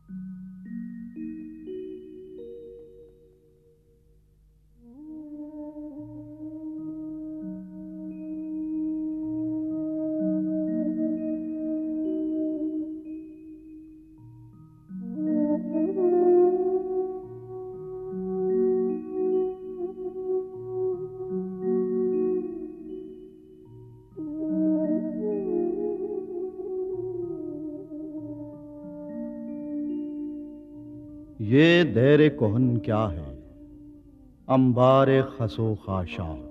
ये देर कोहन क्या है, अंबार खसो खाशाक।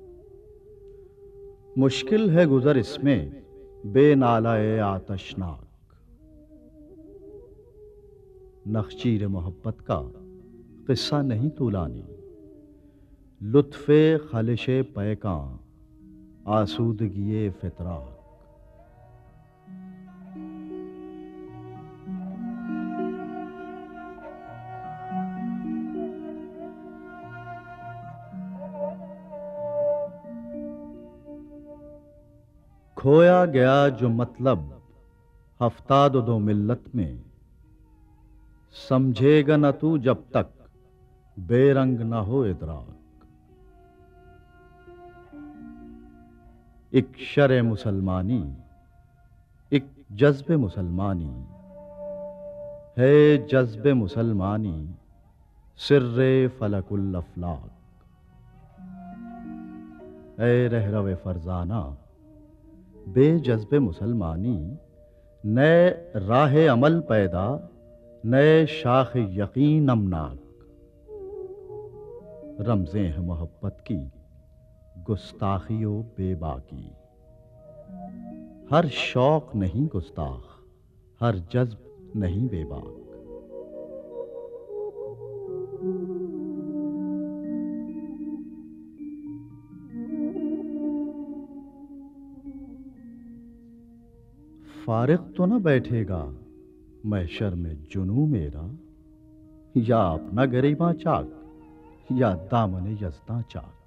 मुश्किल है गुजर इसमें, बेनालाए आतशनाक। नखचीर मोहब्बत का किस्सा नहीं तूलानी, लुत्फे खलिशे पैका, आसूदगिए फितराक। खोया गया जो मतलब हफ्ता दो मिल्लत में, समझेगा न तू जब तक बेरंग न हो इदराक। एक शर मुसलमानी, एक जज्बे मुसलमानी है, जज्बे मुसलमानी सिर्रे फलकुल अफलाक। ए रहरवे फरजाना, बेजज्बे मुसलमानी, नए राह अमल पैदा, नए शाख यकीन अमनाक। रमज़ें हैं मोहब्बत की गुस्ताखियों बेबाकी, हर शौक नहीं गुस्ताख, हर जज्ब नहीं बेबाक। फारिग तो न बैठेगा महशर में जुनू मेरा, या अपना गरिमा चाक, या दामन यज़्दा चाक।